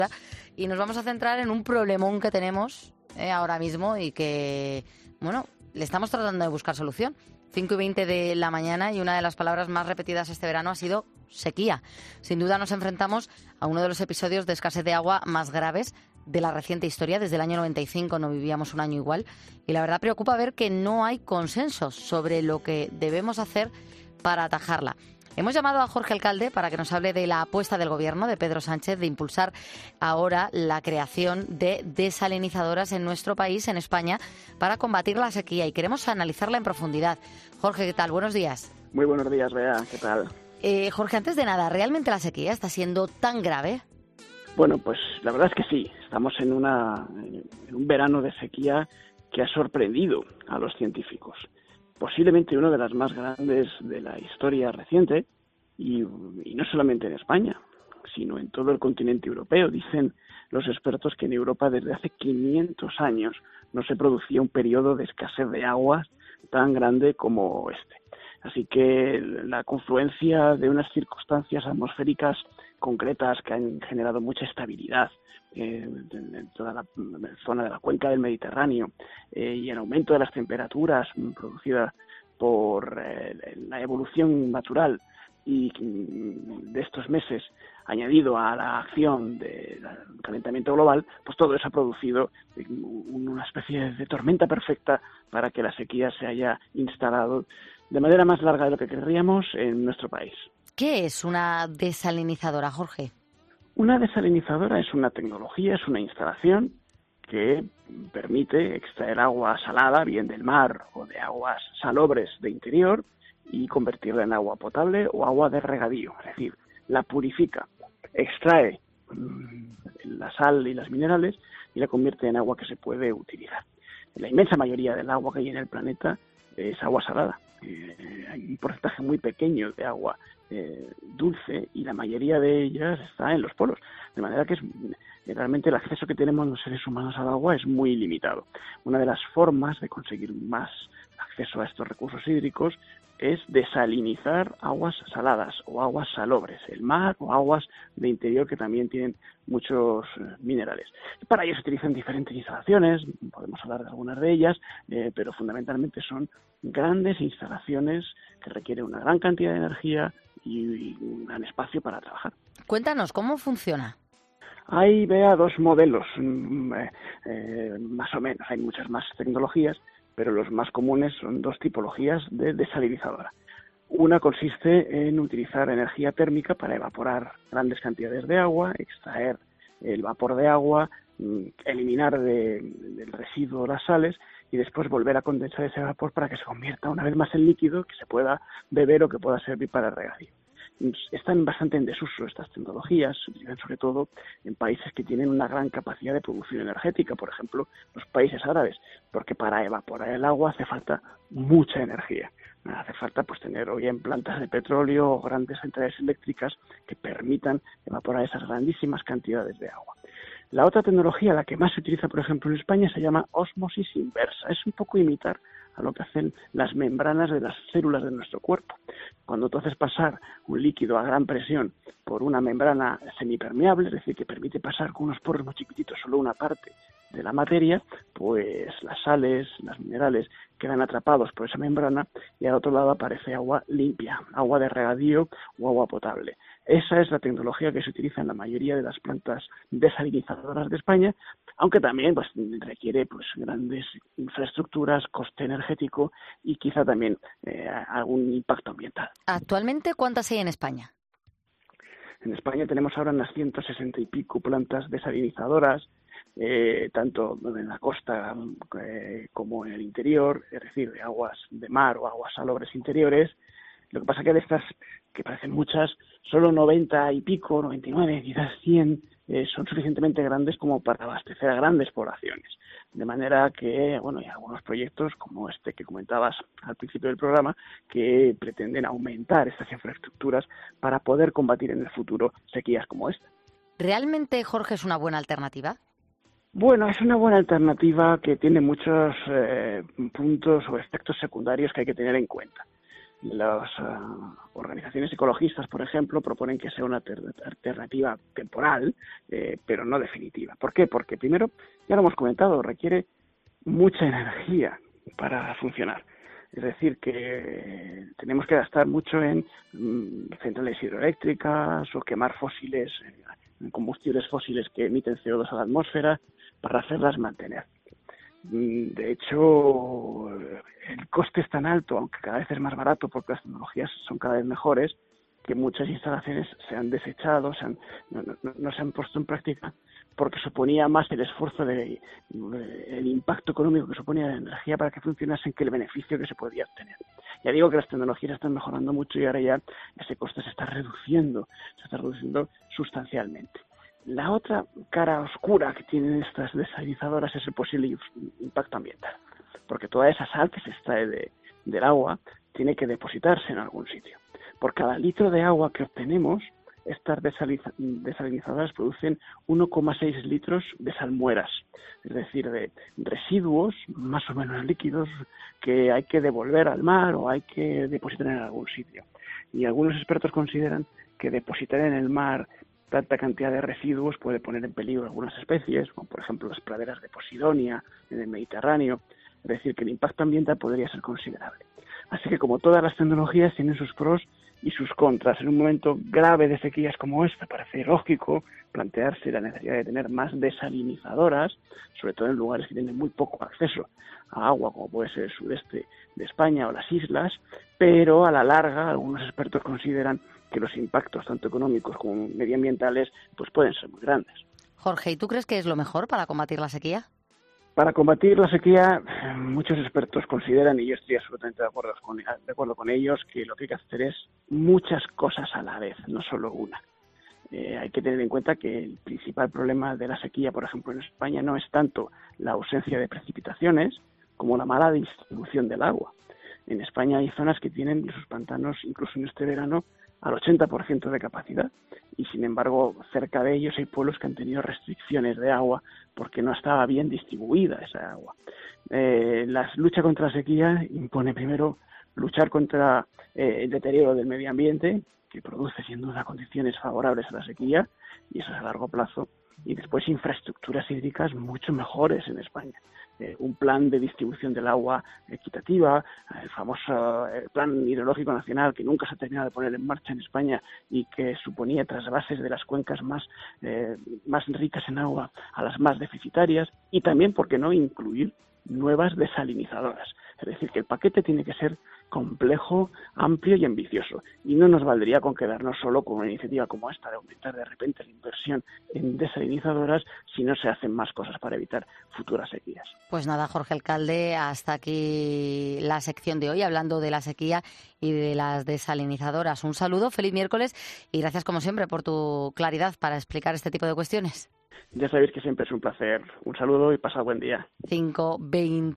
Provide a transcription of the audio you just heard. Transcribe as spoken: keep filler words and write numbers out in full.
Y nos vamos a centrar en un problemón que tenemos eh, ahora mismo y que, bueno, le estamos tratando de buscar solución. cinco y veinte de la mañana y una de las palabras más repetidas este verano ha sido sequía. Sin duda nos enfrentamos a uno de los episodios de escasez de agua más graves de la reciente historia. Desde el año noventa y cinco no vivíamos un año igual y la verdad preocupa ver que no hay consensos sobre lo que debemos hacer para atajarla. Hemos llamado a Jorge Alcalde para que nos hable de la apuesta del Gobierno de Pedro Sánchez de impulsar ahora la creación de desalinizadoras en nuestro país, en España, para combatir la sequía y queremos analizarla en profundidad. Jorge, ¿qué tal? Buenos días. Muy buenos días, Bea. ¿Qué tal? Eh, Jorge, antes de nada, ¿realmente la sequía está siendo tan grave? Bueno, pues la verdad es que sí. Estamos en, una, en un verano de sequía que ha sorprendido a los científicos. Posiblemente una de las más grandes de la historia reciente, y, y no solamente en España, sino en todo el continente europeo. Dicen los expertos que en Europa desde hace quinientos años no se producía un periodo de escasez de agua tan grande como este. Así que la confluencia de unas circunstancias atmosféricas concretas que han generado mucha estabilidad eh, en, en toda la zona de la cuenca del Mediterráneo eh, y el aumento de las temperaturas producidas por eh, la evolución natural y de estos meses añadido a la acción del calentamiento global, pues todo eso ha producido una especie de tormenta perfecta para que la sequía se haya instalado de manera más larga de lo que querríamos en nuestro país. ¿Qué es una desalinizadora, Jorge? Una desalinizadora es una tecnología, es una instalación que permite extraer agua salada, bien del mar o de aguas salobres de interior, y convertirla en agua potable o agua de regadío, es decir, la purifica, extrae la sal y los minerales y la convierte en agua que se puede utilizar. La inmensa mayoría del agua que hay en el planeta es agua salada. Eh, hay un porcentaje muy pequeño de agua eh, dulce y la mayoría de ellas está en los polos, de manera que es, realmente el acceso que tenemos los seres humanos al agua es muy limitado. Una de las formas de conseguir más acceso a estos recursos hídricos es desalinizar aguas saladas o aguas salobres, el mar o aguas de interior que también tienen muchos minerales. Para ello se utilizan diferentes instalaciones, podemos hablar de algunas de ellas, eh, pero fundamentalmente son grandes instalaciones que requieren una gran cantidad de energía y, y un gran espacio para trabajar. Cuéntanos, ¿cómo funciona? Hay, vea, dos modelos, eh, eh, más o menos, hay muchas más tecnologías, pero los más comunes son dos tipologías de desalinizadora. Una consiste en utilizar energía térmica para evaporar grandes cantidades de agua, extraer el vapor de agua, eliminar de, del residuo las sales y después volver a condensar ese vapor para que se convierta una vez más en líquido que se pueda beber o que pueda servir para el regadío. Están bastante en desuso estas tecnologías, se utilizan sobre todo en países que tienen una gran capacidad de producción energética, por ejemplo, los países árabes, porque para evaporar el agua hace falta mucha energía. Hace falta pues tener o bien plantas de petróleo o grandes centrales eléctricas que permitan evaporar esas grandísimas cantidades de agua. La otra tecnología, la que más se utiliza, por ejemplo, en España, se llama ósmosis inversa. Es un poco imitar a lo que hacen las membranas de las células de nuestro cuerpo. Cuando tú haces pasar un líquido a gran presión por una membrana semipermeable, es decir, que permite pasar con unos poros muy chiquititos solo una parte de la materia, pues las sales, los minerales quedan atrapados por esa membrana y al otro lado aparece agua limpia, agua de regadío o agua potable. Esa es la tecnología que se utiliza en la mayoría de las plantas desalinizadoras de España, aunque también pues, requiere pues, grandes infraestructuras, coste energético y quizá también eh, algún impacto ambiental. ¿Actualmente cuántas hay en España? En España tenemos ahora unas ciento sesenta y pico plantas desalinizadoras, eh, tanto en la costa eh, como en el interior, es decir, de aguas de mar o aguas salobres interiores. Lo que pasa que de estas, que parecen muchas, solo noventa y pico, noventa y nueve, quizás cien, eh, son suficientemente grandes como para abastecer a grandes poblaciones. De manera que, bueno, hay algunos proyectos como este que comentabas al principio del programa que pretenden aumentar estas infraestructuras para poder combatir en el futuro sequías como esta. ¿Realmente, Jorge, es una buena alternativa? Bueno, es una buena alternativa que tiene muchos eh, puntos o efectos secundarios que hay que tener en cuenta. Las uh, organizaciones ecologistas, por ejemplo, proponen que sea una alternativa temporal, eh, pero no definitiva. ¿Por qué? Porque primero, ya lo hemos comentado, requiere mucha energía para funcionar. Es decir, que tenemos que gastar mucho en mm, centrales hidroeléctricas o quemar fósiles, eh, combustibles fósiles que emiten C O dos a la atmósfera para hacerlas mantener. De hecho, el coste es tan alto, aunque cada vez es más barato porque las tecnologías son cada vez mejores, que muchas instalaciones se han desechado, se han, no, no, no se han puesto en práctica porque suponía más el esfuerzo, de, de, el impacto económico que suponía la energía para que funcionasen que el beneficio que se podía obtener. Ya digo que las tecnologías están mejorando mucho y ahora ya ese coste se está reduciendo, se está reduciendo sustancialmente. La otra cara oscura que tienen estas desalinizadoras es el posible impacto ambiental, porque toda esa sal que se extrae de, del agua tiene que depositarse en algún sitio. Por cada litro de agua que obtenemos, estas desalinizadoras producen uno coma seis litros de salmueras, es decir, de residuos más o menos líquidos que hay que devolver al mar o hay que depositar en algún sitio. Y algunos expertos consideran que depositar en el mar tanta cantidad de residuos puede poner en peligro algunas especies, como por ejemplo las praderas de Posidonia en el Mediterráneo. Es decir, que el impacto ambiental podría ser considerable. Así que, como todas las tecnologías, tienen sus pros y sus contras. En un momento grave de sequías como esta, parece lógico plantearse la necesidad de tener más desalinizadoras, sobre todo en lugares que tienen muy poco acceso a agua, como puede ser el sudeste de España o las islas, pero a la larga algunos expertos consideran que los impactos, tanto económicos como medioambientales, pues pueden ser muy grandes. Jorge, ¿y tú crees que es lo mejor para combatir la sequía? Para combatir la sequía, muchos expertos consideran, y yo estoy absolutamente de acuerdo con, de acuerdo con ellos, que lo que hay que hacer es muchas cosas a la vez, no solo una. Eh, hay que tener en cuenta que el principal problema de la sequía, por ejemplo, en España, no es tanto la ausencia de precipitaciones como la mala distribución del agua. En España hay zonas que tienen sus pantanos, incluso en este verano, al ochenta por ciento de capacidad, y sin embargo cerca de ellos hay pueblos que han tenido restricciones de agua porque no estaba bien distribuida esa agua. Eh, la lucha contra la sequía impone primero luchar contra eh, el deterioro del medio ambiente, que produce sin duda condiciones favorables a la sequía, y eso es a largo plazo, y después infraestructuras hídricas mucho mejores en España. Eh, un plan de distribución del agua equitativa, el famoso eh, Plan Hidrológico Nacional que nunca se ha terminado de poner en marcha en España y que suponía trasvases de las cuencas más, eh, más ricas en agua a las más deficitarias, y también, ¿por qué no?, incluir nuevas desalinizadoras. Es decir, que el paquete tiene que ser complejo, amplio y ambicioso. Y no nos valdría con quedarnos solo con una iniciativa como esta de aumentar de repente la inversión en desalinizadoras si no se hacen más cosas para evitar futuras sequías. Pues nada, Jorge Alcalde, hasta aquí la sección de hoy, hablando de la sequía y de las desalinizadoras. Un saludo, feliz miércoles y gracias como siempre por tu claridad para explicar este tipo de cuestiones. Ya sabéis que siempre es un placer. Un saludo y pasad buen día. cinco veinte